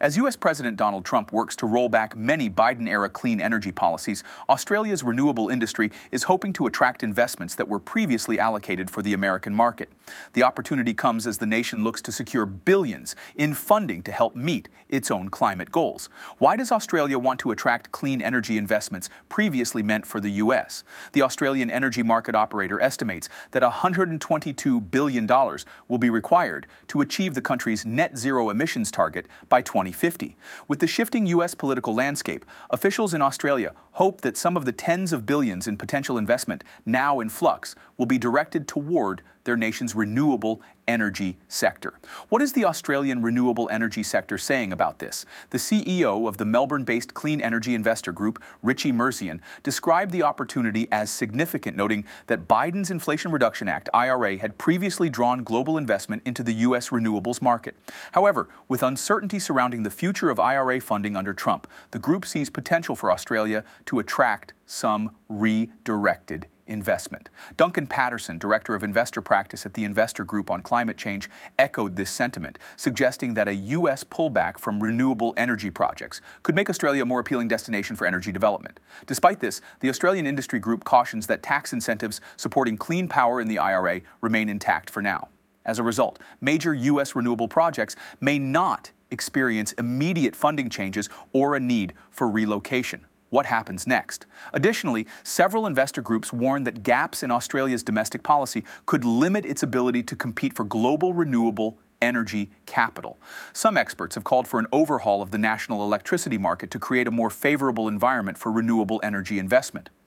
As U.S. President Donald Trump works to roll back many Biden-era clean energy policies, Australia's renewable industry is hoping to attract investments that were previously allocated for the American market. The opportunity comes as the nation looks to secure billions in funding to help meet its own climate goals. Why does Australia want to attract clean energy investments previously meant for the U.S.? The Australian energy market operator estimates that $122 billion will be required to achieve the country's net zero emissions target by 2050. With the shifting U.S. political landscape, officials in Australia hope that some of the tens of billions in potential investment now in flux will be directed toward their nation's renewable energy sector. What is the Australian renewable energy sector saying about this? The CEO of the Melbourne-based Clean Energy Investor Group, Richie Merzian, described the opportunity as significant, noting that Biden's Inflation Reduction Act, IRA, had previously drawn global investment into the U.S. renewables market. However, with uncertainty surrounding the future of IRA funding under Trump, the group sees potential for Australia to attract some redirected investment. Duncan Patterson, Director of Investor Practice at the Investor Group on Climate Change, echoed this sentiment, suggesting that a U.S. pullback from renewable energy projects could make Australia a more appealing destination for energy development. Despite this, the Australian Industry Group cautions that tax incentives supporting clean power in the IRA remain intact for now. As a result, major U.S. renewable projects may not experience immediate funding changes or a need for relocation. What happens next? Additionally, several investor groups warn that gaps in Australia's domestic policy could limit its ability to compete for global renewable energy capital. Some experts have called for an overhaul of the national electricity market to create a more favorable environment for renewable energy investment.